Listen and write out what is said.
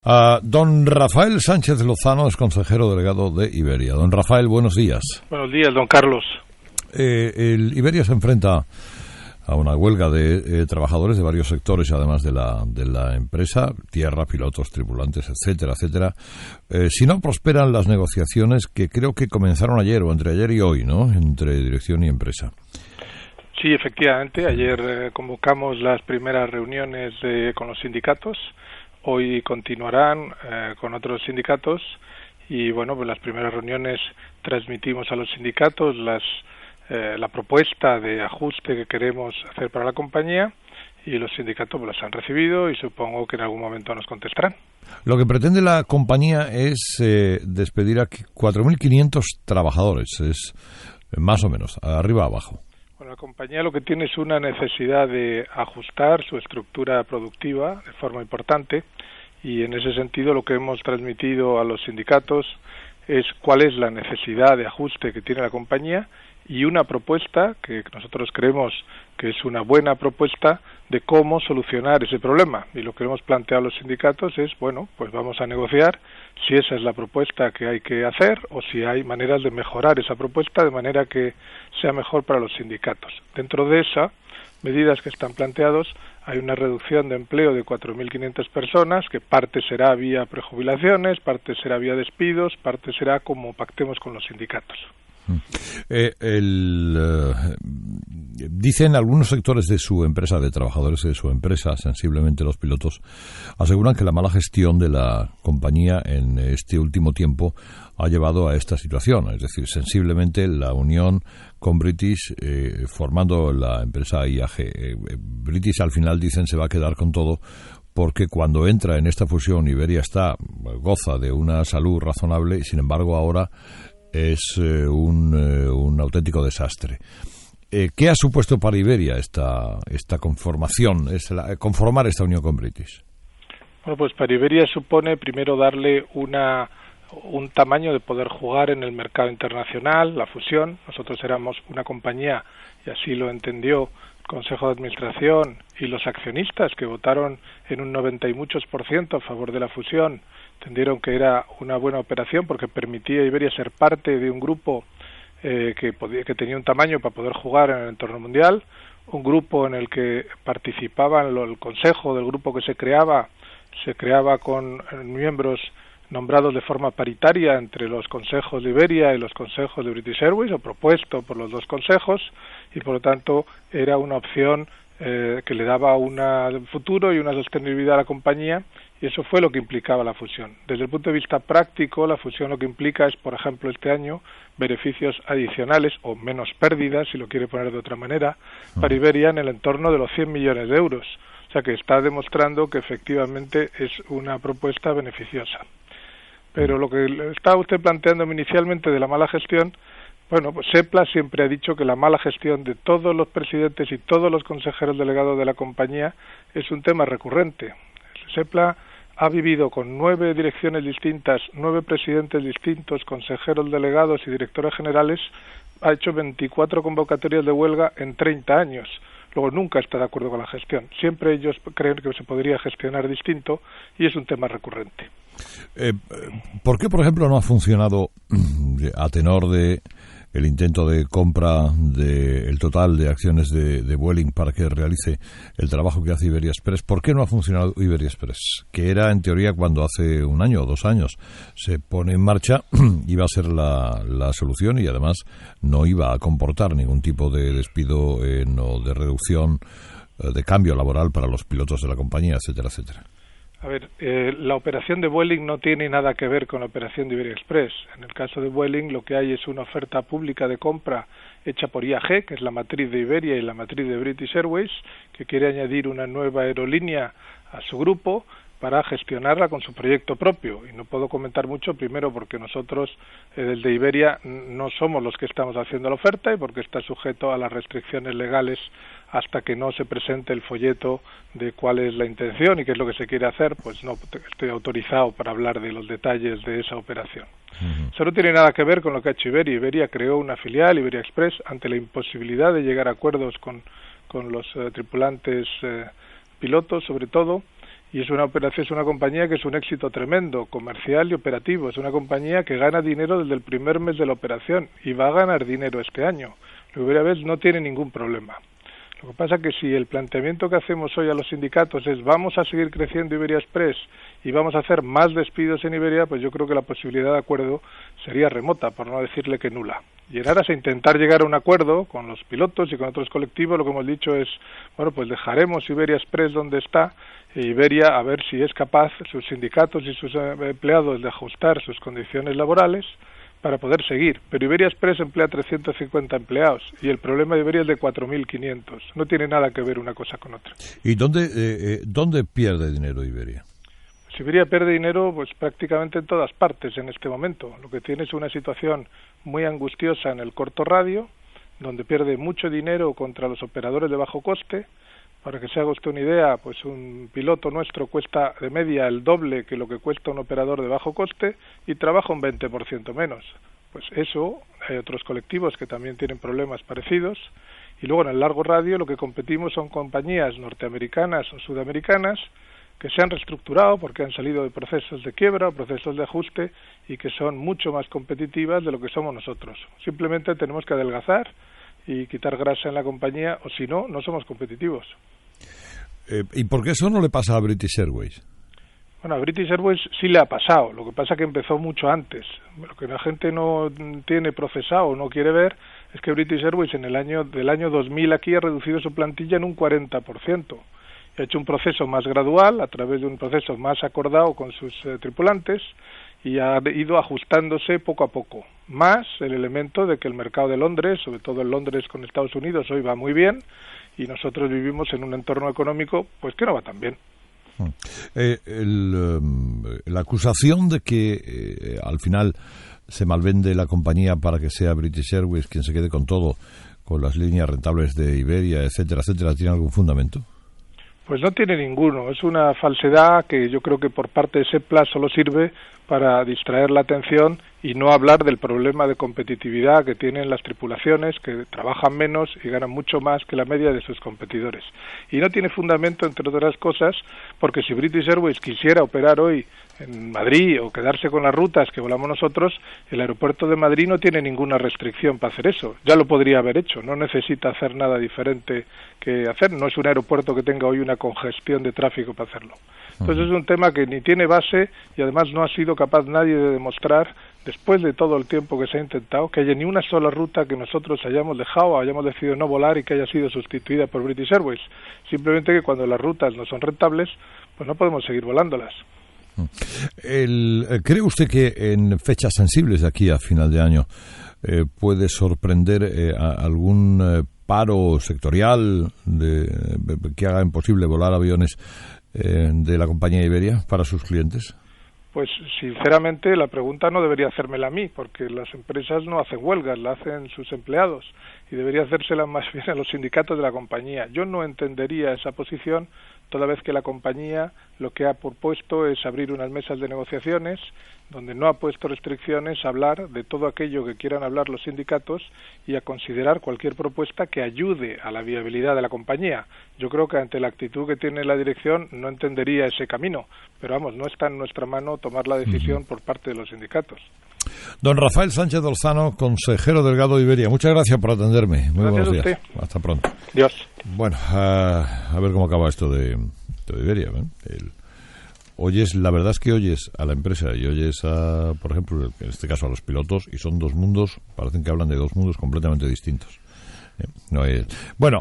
Don Rafael Sánchez Lozano es consejero delegado de Iberia. Don Rafael, buenos días. Buenos días, don Carlos. Iberia se enfrenta a una huelga de trabajadores de varios sectores, además de la empresa, tierra, pilotos, tripulantes, etcétera, etcétera. Si no prosperan las negociaciones que creo que comenzaron ayer o entre ayer y hoy, ¿no?, entre dirección y empresa. Sí, efectivamente. Ayer convocamos las primeras reuniones con los sindicatos. Hoy continuarán con otros sindicatos y, bueno, pues las primeras reuniones transmitimos a los sindicatos la propuesta de ajuste que queremos hacer para la compañía y los sindicatos pues las han recibido y supongo que en algún momento nos contestarán. Lo que pretende la compañía es despedir a 4.500 trabajadores, es más o menos, arriba abajo. Bueno, la compañía lo que tiene es una necesidad de ajustar su estructura productiva de forma importante y en ese sentido lo que hemos transmitido a los sindicatos es cuál es la necesidad de ajuste que tiene la compañía y una propuesta que nosotros creemos que es una buena propuesta de cómo solucionar ese problema. Y lo que hemos planteado a los sindicatos es, bueno, pues vamos a negociar si esa es la propuesta que hay que hacer o si hay maneras de mejorar esa propuesta de manera que sea mejor para los sindicatos. Dentro de esas medidas que están planteados hay una reducción de empleo de 4.500 personas, que parte será vía prejubilaciones, parte será vía despidos, parte será como pactemos con los sindicatos. Dicen algunos sectores de su empresa, de trabajadores de su empresa, sensiblemente los pilotos, aseguran que la mala gestión de la compañía en este último tiempo ha llevado a esta situación. Es decir, sensiblemente la unión con British, formando la empresa IAG. British al final, dicen, se va a quedar con todo porque cuando entra en esta fusión Iberia goza de una salud razonable y sin embargo ahora es un auténtico desastre. ¿Qué ha supuesto para Iberia esta conformación, conformar esta unión con British? Bueno, pues para Iberia supone primero darle un tamaño de poder jugar en el mercado internacional, la fusión. Nosotros éramos una compañía, y así lo entendió el Consejo de Administración y los accionistas que votaron en un 90 y muchos % a favor de la fusión, entendieron que era una buena operación porque permitía a Iberia ser parte de un grupo que tenía un tamaño para poder jugar en el entorno mundial, un grupo en el que participaban el consejo del grupo que se creaba con miembros nombrados de forma paritaria entre los consejos de Iberia y los consejos de British Airways, o propuesto por los dos consejos, y por lo tanto era una opción que le daba un futuro y una sostenibilidad a la compañía, y eso fue lo que implicaba la fusión. Desde el punto de vista práctico, la fusión lo que implica es, por ejemplo, este año, beneficios adicionales o menos pérdidas, si lo quiere poner de otra manera, para Iberia en el entorno de los 100 millones de euros. O sea que está demostrando que efectivamente es una propuesta beneficiosa. Pero lo que estaba usted planteando inicialmente de la mala gestión, bueno, pues SEPLA siempre ha dicho que la mala gestión de todos los presidentes y todos los consejeros delegados de la compañía es un tema recurrente. SEPLA ha vivido con 9 direcciones distintas, 9 presidentes distintos, consejeros delegados y directores generales, ha hecho 24 convocatorias de huelga en 30 años. Luego nunca está de acuerdo con la gestión. Siempre ellos creen que se podría gestionar distinto y es un tema recurrente. ¿Por qué, por ejemplo, no ha funcionado a tenor de el intento de compra del total de acciones de Vueling para que realice el trabajo que hace Iberia Express? ¿Por qué no ha funcionado Iberia Express? Que era, en teoría, cuando hace un año o 2 años se pone en marcha, iba a ser la solución y además no iba a comportar ningún tipo de despido o de reducción de cambio laboral para los pilotos de la compañía, etcétera, etcétera. A ver, la operación de Vueling no tiene nada que ver con la operación de Iberia Express. En el caso de Vueling lo que hay es una oferta pública de compra hecha por IAG, que es la matriz de Iberia y la matriz de British Airways, que quiere añadir una nueva aerolínea a su grupo para gestionarla con su proyecto propio. Y no puedo comentar mucho, primero porque nosotros, desde Iberia, no somos los que estamos haciendo la oferta y porque está sujeto a las restricciones legales hasta que no se presente el folleto de cuál es la intención y qué es lo que se quiere hacer, pues no estoy autorizado para hablar de los detalles de esa operación. Eso no tiene nada que ver con lo que ha hecho Iberia. Iberia creó una filial, Iberia Express, ante la imposibilidad de llegar a acuerdos con los tripulantes pilotos, sobre todo, y es una compañía que es un éxito tremendo, comercial y operativo. Es una compañía que gana dinero desde el primer mes de la operación y va a ganar dinero este año. Iberia no tiene ningún problema. Lo que pasa es que si el planteamiento que hacemos hoy a los sindicatos es vamos a seguir creciendo Iberia Express y vamos a hacer más despidos en Iberia, pues yo creo que la posibilidad de acuerdo sería remota, por no decirle que nula. Y en aras a intentar llegar a un acuerdo con los pilotos y con otros colectivos, lo que hemos dicho es, bueno, pues dejaremos Iberia Express donde está, e Iberia a ver si es capaz, sus sindicatos y sus empleados, de ajustar sus condiciones laborales para poder seguir. Pero Iberia Express emplea 350 empleados y el problema de Iberia es de 4.500. No tiene nada que ver una cosa con otra. ¿Y dónde pierde dinero Iberia? Pues Iberia pierde dinero pues prácticamente en todas partes en este momento. Lo que tiene es una situación muy angustiosa en el corto radio, donde pierde mucho dinero contra los operadores de bajo coste. Para que se haga usted una idea, pues un piloto nuestro cuesta de media el doble que lo que cuesta un operador de bajo coste y trabaja un 20% menos. Pues eso, hay otros colectivos que también tienen problemas parecidos. Y luego en el largo radio lo que competimos son compañías norteamericanas o sudamericanas que se han reestructurado porque han salido de procesos de quiebra o procesos de ajuste y que son mucho más competitivas de lo que somos nosotros. Simplemente tenemos que adelgazar y quitar grasa en la compañía, o si no, no somos competitivos. ¿Y por qué eso no le pasa a British Airways? Bueno, a British Airways sí le ha pasado, lo que pasa es que empezó mucho antes. Lo que la gente no tiene procesado o no quiere ver es que British Airways del año 2000 aquí ha reducido su plantilla en un 40%. Ha hecho un proceso más gradual, a través de un proceso más acordado con sus tripulantes, y ha ido ajustándose poco a poco. Más el elemento de que el mercado de Londres, sobre todo el Londres con Estados Unidos, hoy va muy bien, y nosotros vivimos en un entorno económico pues que no va tan bien. La acusación de que al final se malvende la compañía para que sea British Airways quien se quede con todo, con las líneas rentables de Iberia, etcétera, etcétera, ¿tiene algún fundamento? Pues no tiene ninguno, es una falsedad que yo creo que por parte de SEPLA solo sirve para distraer la atención y no hablar del problema de competitividad que tienen las tripulaciones, que trabajan menos y ganan mucho más que la media de sus competidores. Y no tiene fundamento, entre otras cosas, porque si British Airways quisiera operar hoy en Madrid o quedarse con las rutas que volamos nosotros, el aeropuerto de Madrid no tiene ninguna restricción para hacer eso. Ya lo podría haber hecho, no necesita hacer nada diferente que hacer. No es un aeropuerto que tenga hoy una congestión de tráfico para hacerlo. Entonces es un tema que ni tiene base y además no ha sido capaz nadie de demostrar, después de todo el tiempo que se ha intentado, que haya ni una sola ruta que nosotros hayamos dejado o hayamos decidido no volar y que haya sido sustituida por British Airways. Simplemente que cuando las rutas no son rentables, pues no podemos seguir volándolas. ¿Cree usted que en fechas sensibles de aquí a final de año puede sorprender algún paro sectorial que haga imposible volar aviones de la compañía Iberia para sus clientes? Pues sinceramente la pregunta no debería hacérmela a mí, porque las empresas no hacen huelgas, la hacen sus empleados y debería hacérsela más bien a los sindicatos de la compañía. Yo no entendería esa posición toda vez que la compañía lo que ha propuesto es abrir unas mesas de negociaciones donde no ha puesto restricciones a hablar de todo aquello que quieran hablar los sindicatos y a considerar cualquier propuesta que ayude a la viabilidad de la compañía. Yo creo que ante la actitud que tiene la dirección no entendería ese camino, pero vamos, no está en nuestra mano tomar la decisión por parte de los sindicatos. Don Rafael Sánchez Dolzano, consejero delegado de Iberia, muchas gracias por atenderme. Muy buenos días. Hasta pronto. Dios. Bueno, a ver cómo acaba esto de Iberia. La verdad es que oyes a la empresa y oyes a, por ejemplo, en este caso a los pilotos, y son dos mundos, parecen que hablan de dos mundos completamente distintos. Bueno,